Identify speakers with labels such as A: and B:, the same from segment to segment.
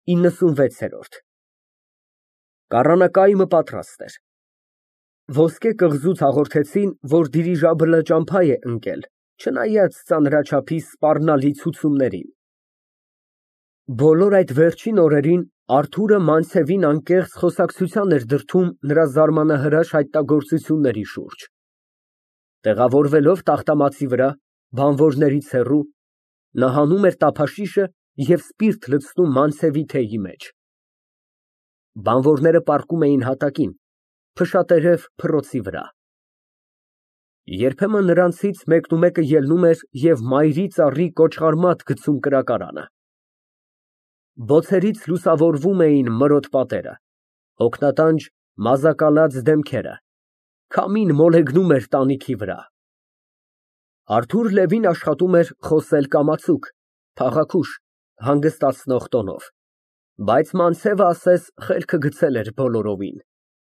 A: 96-րդ Կառանակայմը պատրաստ էր։ Ոսկե կղզուց հաղորդեցին, որ դիրիժաբլը ճամփա է ընկել, չնայած ծանրաչափի սպառնալի ցուցումներին։ Բոլոր այդ վերջին օրերին Արթուրը Մանցևին անկեղծ խոսակցության էր դրդում նրա զարմանահրաշ հայտնագործությունների շուրջ։ Տեղավորվելով տախտամածի վրա, բանվորներից հեռու, նա հանում էր տափաշիշը և սպիրտ լցնում Մանցևի թեյի մեջ։ Բանվորները պառկում էին հատակին, փշատերև փռոցի վրա։ Երբեմն նրանցից մեկնումեկը ելնում էր և մայրի ծառի կոճղարմատ գցում կրակարանը։ Բոցերից լուսավորվում էին մրոտ պատերը, հոգնատանջ մազակալած դեմքերը, քամին մոլեգնում էր տանիքի վրա։ Արթուր Լևին աշխատում էր խոսել կամացուկ, փաղաքուշ, հանգստացնող տոնով, բայց Մանցևը ասես խելքը գցել էր բոլորովին։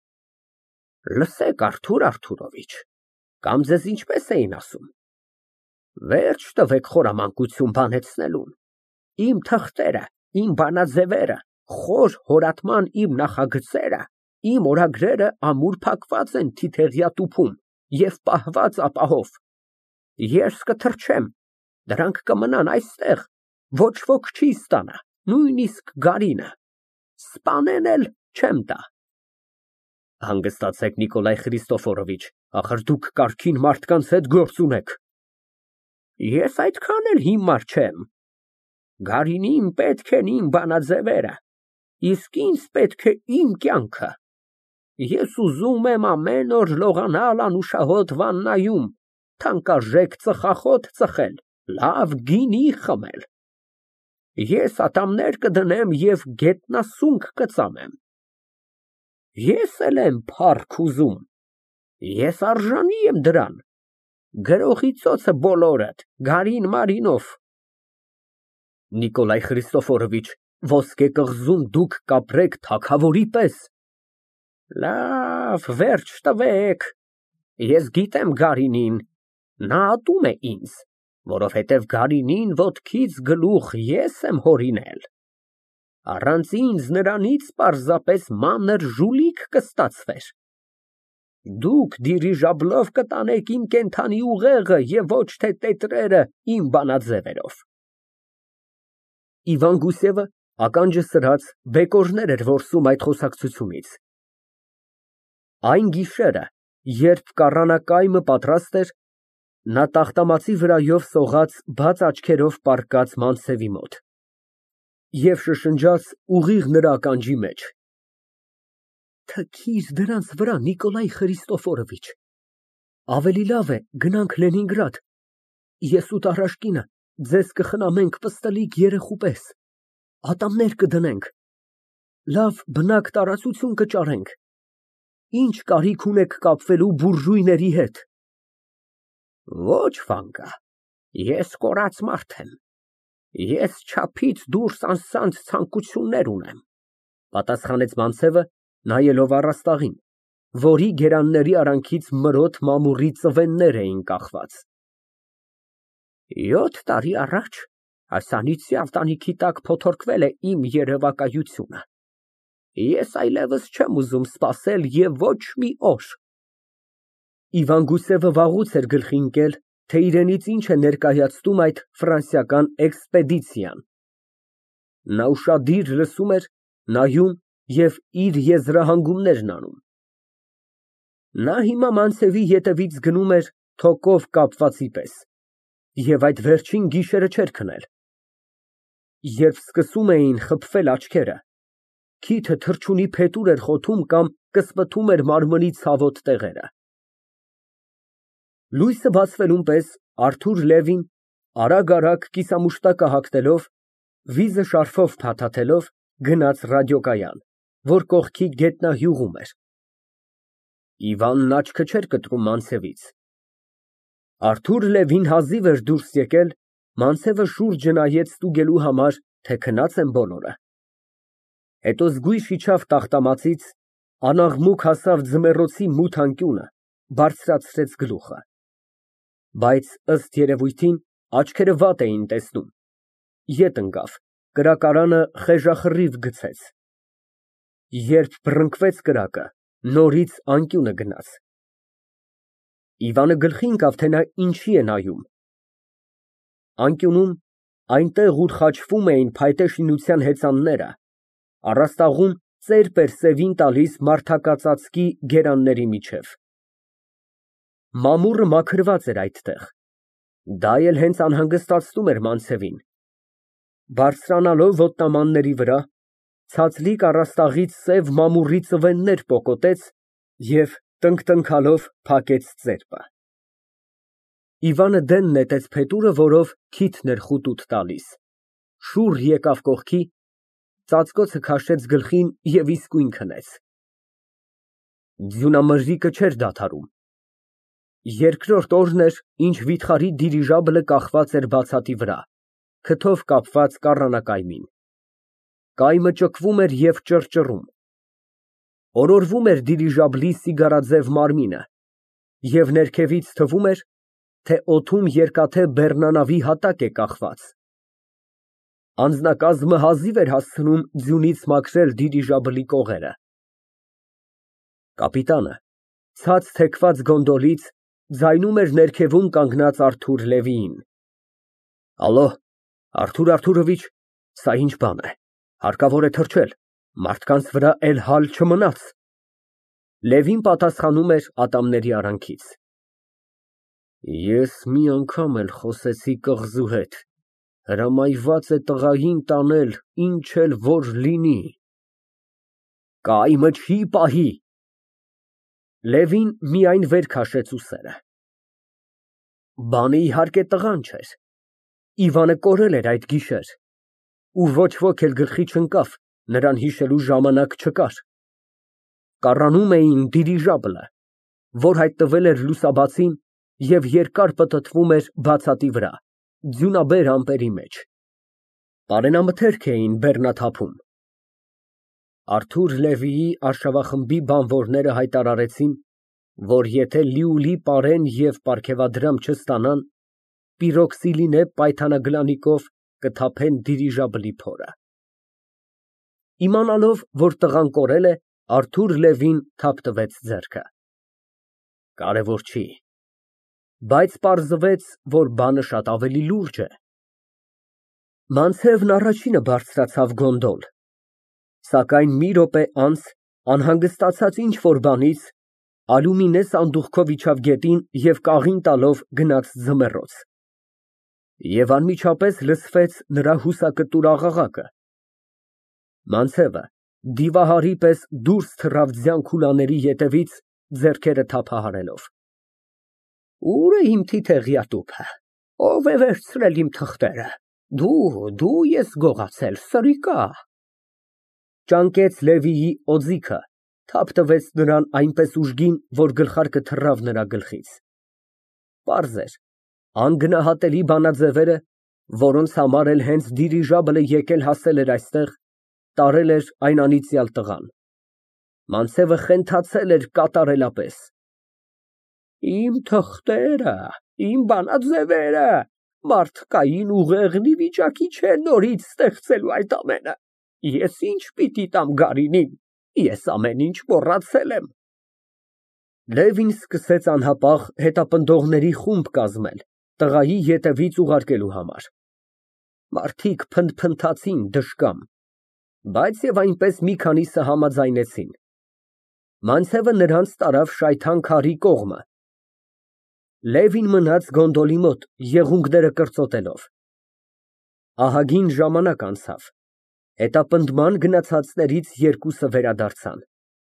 A: Լսեք, Արթուր Արթուրովիչ, կամ ձեզ ինչպես էին ասում, վերջ տվեք խորամանկություն բանեցնելուն, իմ թղթերը, իմ բանաձևերը, խոր հորատման իմ նախագծերը, իմ օրագրերը ամուր փակված են թիթեղյա տուփում և պահված ապահով։ Ես կթռչեմ, դրանք կմնան այստեղ, ոչ ոք չի ստանա, նույնիսկ Գարինը, սպանեն էլ չեմ տա։ Հանգստացեք, Նիկոլայ Խրիստոֆորովիչ, ախր դուք կարգին մարդկանց հետ գործ ունեք։ Ես այդքան էլ հիմար չեմ։ Գարինին պետք են իմ բանաձևերը, իսկ ինձ պետք է իմ կյանքը։ Ես ուզում եմ ամեն օր լողանալ անուշահոտ վաննայում, թանկարժեք ծխախոտ ծխել, լավ գինի խմել։ Ես ատամներ կդնեմ և գետնասունկ կծամեմ։ Ես էլ եմ փառք ուզում, ես արժանի եմ դրան, գրողի ծոցը բոլորդ, Գարին Մարինով։ Նիկոլայ Խրիստոֆորովիչ, ոսկե կղզում դուք կապրեք թագավորի պես։ Լավ, վերջ տվեք, ես գիտեմ Գարինին, նա ատում է ինձ, որովհետև Գարինին ոտքից գլուխ ես եմ հորինել։ Առանց ինձ նրանից պարզապես մանր ժուլիկ կստացվեր։ Դուք դիրիժաբլով կտանեք իմ կենդանի ուղեղը և ոչ թե տետրերը իմ բանաձևերով։ Իվան Գուսևը ականջը սրած բեկորներ էր որսում այդ խոսակցությունից։ Այն գիշերը, երբ կառանակայմը պատրաստ էր, նա տախտամածի վրայով սողաց բաց աչքերով պառկած Մանցևի մոտ և շշնջաց ուղիղ նրա ականջի մեջ. Թքիր դրանց վրա, Նիկոլայ Խրիստոֆորովիչ, ավելի լավ է գնանք Լենինգրադ, ես ու Տարաշկինը ձեզ կխնամենք պստլիկ երեխու պես, ատամներ կդնենք, լավ բնակ տարածություն կճարենք, ինչ կարիք ունեք կապվելու բուրժուйների հետ։ Ոչ վանկա, ես կորած մարդ եմ, ես չափից դուրս անսանձ ցանկություններ ունեմ, պատասխանեց Մանցևը, նայելով առաստաղին, որի գերանների արանքից մրոտ մամուռի ծվեններ էին կախված։ 7 տարի առաջ այս անիծյալ տանիքի տակ փոթորկվել է իմ երևակայությունը։ Ես այլևս չեմ ուզում սպասել և ոչ մի օր։ Իվան Գուսևը վաղուց էր գլխի ընկել, թե իրենից ինչ է ներկայացնում այդ ֆրանսիական էքսպեդիցիան։ Նա ուշադիր լսում էր, նայում և իր եզրահանգումներն անում։ Նա հիմա Մանցևի ետևից գնում էր թոկով կապվածի պես և այդ վերջին գիշերը չէր քնել։ Երբ սկսում էին խփվել աչքերը, քիթը թռչունի փետուր էր խոթում կամ կսպթում էր մարմնի ցավոտ տեղերը։ Լույսը բացվելուն պես Արթուր Լևին արագ կիսամուշտակը հագնելով, վիզը շարֆով փաթաթելով, գնաց ռադիոկայան, որ կողքի գետնահյուղում էր։ Իվանն աչքը չէր կտրում Մանցևից։ Արթուր Լևին հազիվ էր դուրս եկել, Մանցևը շուրջը նայեց ստուգելու համար, թե քնած են բոլորը։ Հետո զգույշ իջավ տախտամածից, անաղմուկ հասավ ձմեռոցի մութ անկյունը, բարձրացրեց գլուխը։ Բայց ըստ երևույթին, աչքերը վատ էին տեսնում, ետ ընկավ, կրակարանը խեժախռիվ գցեց։ Երբ բռնկվեց կրակը, նորից անկյունը գնաց։ Իվանը գլխի ընկավ, թե նա ինչի է նայում։ Անկյունում, այնտեղ ուր խաչվում էին փայտե շինության հեծանները, առաստաղում ծերպ էր սևին տալիս մարդակածածկի գերանների միջև։ Մամուռը մաքրված էր այդտեղ։ Դա էլ հենց անհանգստացնում էր Մանցևին։ Բարձրանալով ոտնամանների վրա, ցածլիկ առաստաղից սև մամուռի ծվեններ պոկոտեց և տնկտնքալով փակեց ծերպը։ Իվանը դեն նետեց փետուրը, որով քիթն էր խուտուտ տալիս, շուռ եկավ կողքի, ծածկոցը քաշեց գլխին և իսկույն քնեց։ Ձյունամրրիկը չէր դադարում։ Երկրորդ օրն էր, ինչ վիթխարի դիրիժաբլը կախված էր բացատի վրա, քթով կապված կառանակայմին։ Կայմը ճկվում էր և ճռճռում։ Օրորվում էր դիրիժաբլի սիգարաձև մարմինը, և ներքևից թվում էր, թե օդում երկաթե բեռնանավի հատակ է կախված։ Անձնակազմը հազիվ էր հասցնում ձյունից մաքրել դիրիժաբլի կողերը։ Կապիտանը ցած թեքված գոնդոլից ձայնում էր ներքևում կանգնած Արթուր Լևիին։ Ալո, Արթուր Արթուրովիչ, սա ինչ բան է, հարկավոր է թրջել, մարդկանց վրա էլ հալ չմնաց։ Լևին պատասխանում էր ատամների արանքից։ Ես մի անգամ էլ խոսեցի կղզու հետ, հրամայված է տղային տանել, ինչ էլ որ լինի։ Կայմը չի պահի։ Լևին միայն վեր քաշեց ուսերը։ Բանը իհարկե տղան չէր։ Իվանը կորել էր այդ գիշեր, ու ոչ ոք էլ գլխի չընկավ, նրան հիշելու ժամանակ չկար։ Կառանում էին դիրիժաբլը, որ հայտնվել էր լուսաբացին և երկար պտտվում էր բացատի վրա, ձյունաբեր ամպերի մեջ։ Պարենամթերք էին բեռնաթափում։ Արթուր Լևիի արշավախմբի բանվորները հայտարարեցին, որ եթե լիուլի պարեն և պարգևադրամ չստանան, պիրոքսիլինե պայթանագլանիկով կթափեն դիրիժաբլի փորը։ Իմանալով, որ տղան կորել է, Արթուր Լևին թափ տվեց ձեռքը։ Կարևոր չի, բայց պարզվեց, որ բանը շատ ավելի լուրջ է։ Մանցևն առաջինը բարձրացավ գոնդոլ, սակայն մի րոպե անց, անհանգստացած ինչ֊որ բանից, Ալյումինե սանդուղքով իջավ գետին և կաղին տալով գնաց ձմեռոց։ Եվ անմիջապես լսվեց նրա հուսակտուր աղաղակը։ Մանցևը դիվահարի պես դուրս թռավ ձյան քուլաների ետևից, ձեռքերը թափահարելով։ Ո՞ւր է իմ թիթեղյա տուփը, ո՞վ է վերցրել իմ թղթերը։ Դու ես գողացել, սրիկա։ Ճանկեց Լևիի օձիքը, թափ տվեց նրան այնպես ուժգին, որ գլխարկը թռավ նրա գլխից։ Պարզ էր, անգնահատելի բանաձևերը, որոնց համար էլ հենց դիրիժաբլը եկել հասել էր այստեղ, տարել էր այն անիծյալ տղան։ Մանցևը խենթացել էր կատարելապես։ Իմ թղթերը, իմ բանաձևերը, մարդկային ուղեղն ի վիճակի չէ նորից ստեղծելու այդ ամենը։ Ես ինչ պիտի տամ Գարինին, ես ամեն ինչ մոռացել եմ։ Լևին սկսեց անհապաղ հետապնդողների խումբ կազմել, տղայի ետևից ուղարկելու համար։ Մարդիկ փնթփնթացին դժկամ, բայց և այնպես մի քանիսը համաձայնեցին։ Մանցևը նրանց տարավ շայթան քարի կողմը։ Լևին մնաց գոնդոլի մոտ, եղունգները կրծոտելով։ Ահագին ժամանակ անցավ, հետապնդման գնացածներից երկուսը վերադարձան։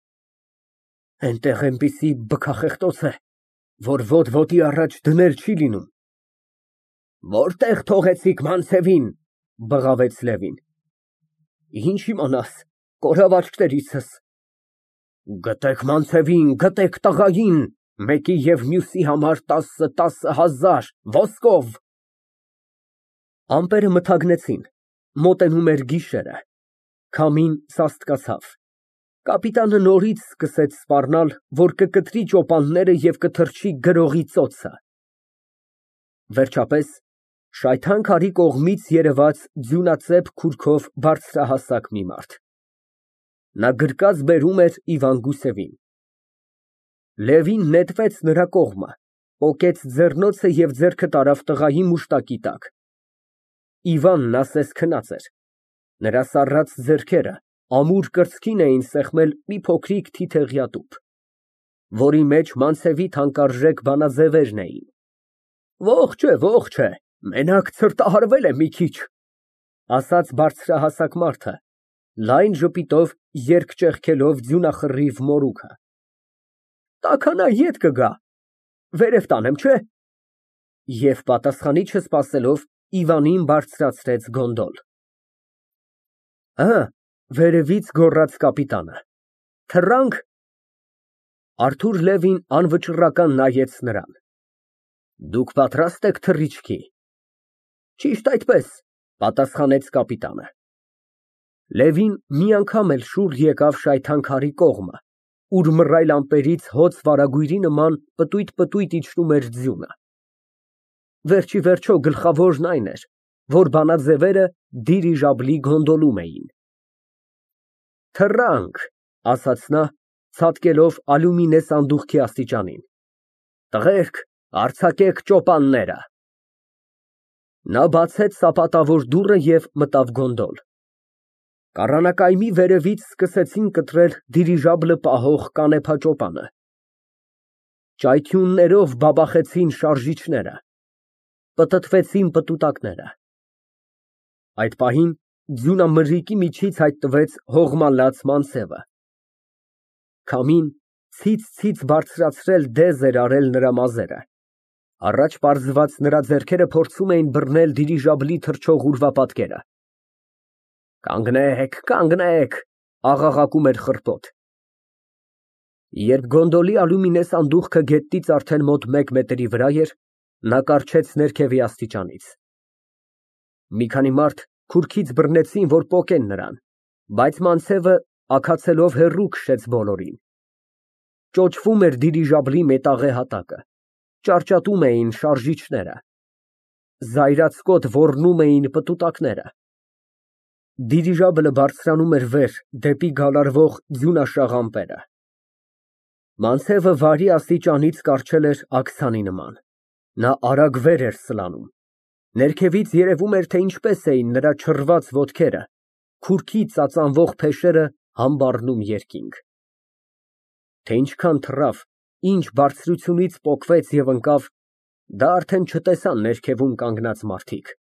A: Էնտեղ էնպիսի բքախեղտոց է, որ ոտ֊վոտի առաջ դնել չի լինում։ Որտեղ թողեցիք Մանցևին, բղավեց Լևին։ Ինչ իմանաս, կորավ աչքերիցս։ Գտեք Մանցևին, գտեք տղային, մեկի և մյուսի համար 10,000 ոսկով։ Ամպերը մթագնեցին, մոտենում էր գիշերը, քամին սաստկացավ։ Կապիտանը նորից սկսեց սպառնալ, որ կկտրի ճոպանները և կթռչի գրողի ծոցը։ Վերջապես, Շայթան քարի կողմից երևաց ձյունածեպ քուրքով բարձրահասակ մի մարդ։ Նա գրկած բերում էր Իվան Գուսևին։ Լևին նետվեց նրա կողմը, պոկեց ձեռնոցը և ձեռքը տարավ տղայի մուշտակի տակ։ Իվանն ասես քնած էր։ Նրա սառած ձեռքերը ամուր կրծքին էին սեղմել մի փոքրիկ թիթեղյա տուփ, որի մեջ մանցևի թանկարժեք բանաձևերն էին։ Ողջ է, մենակ ցրտահարվել է մի քիչ, ասաց բարձրահասակ մարդը, լայն ժպիտով երկճեղքելով ձյունախռիվ մորուքը։ Տաքանա ետ կգա, վերև տանեմ, չէ։ Եվ պատասխանի չսպասելով Իվանին բարձրացրեց գոնդոլ։ Վերևից գոռաց կապիտանը։ Թռանք։ Արթուր Լևին անվճռական նայեց նրան։ Դուք պատրաստ եք թռիչքի։ Ճիշտ այդպես, պատասխանեց կապիտանը։ Լևին մի անգամ էլ շուռ եկավ շայթան քարի կողմը, ուր մռայլ ամպերից հոծ վարագույրի նման պտույտ իջնում էր ձյունը։ Վերջի վերջո գլխավորն այն էր, որ բանաձևերը դիրիժաբլի գոնդոլում էին։ Թռանք, ասաց նա, ցատկելով ալյումինե սանդուղքի աստիճանին։ Տղերք, արձակեք ճոպանները։ Նա բացեց սապատավոր դուռը և մտավ գոնդոլ։ Կառանակայմի վերևից սկսեցին կտրել դիրիժաբլը պահող կանեփաճոպանը։ Ճայթյուններով բաբախեցին շարժիչները, պտտվեցին պտուտակները։ Այդ պահին ձյունամրրիկի միջից հայտնվեց հողմալած մանցևը։ Քամին ցից բարձրացրել դեզ էր արել նրա մազերը։ Առաջ պարզված նրա ձեռքերը փորձում էին բռնել դիրիժաբլի թռչող ուրվապատկերը։ Կանգնեք, աղաղակում էր խռպոտ։ Երբ գոնդոլի ալյումինե սանդուղքը գետնից արդեն մոտ 1 մետրի վրա էր, նա կառչեց ներքևի աստիճանից։ Մի քանի մարդ քուրքից բռնեցին, որ պոկեն նրան, բայց մանցևը աքացելով հեռու քշեց բոլորին։ Ճոճվում էր դիրիժաբլի մետաղե հատակը, ճարճատում էին շարժիչները, զայրացկոտ ոռնում էին պտուտակները։ Դիրիժաբլը բարձրանում էր վեր դեպի գալարվող ձյունաշաղ ամպերը։ Մանցևը վարի աստիճանից կառչել էր աքսանի նման։ Նա արագ վեր էր սլանում։ Ներքևից երևում էր, թե ինչպես էին նրա չռված ոտքերը, քուրքից ծածանվող փեշերը համբարնում երկինք։ Թե ինչքան թռավ, ինչ բարձրությունից պոկվեց և ընկավ, դա արդեն չտեսան ներքևում կանգնած մարդիկ։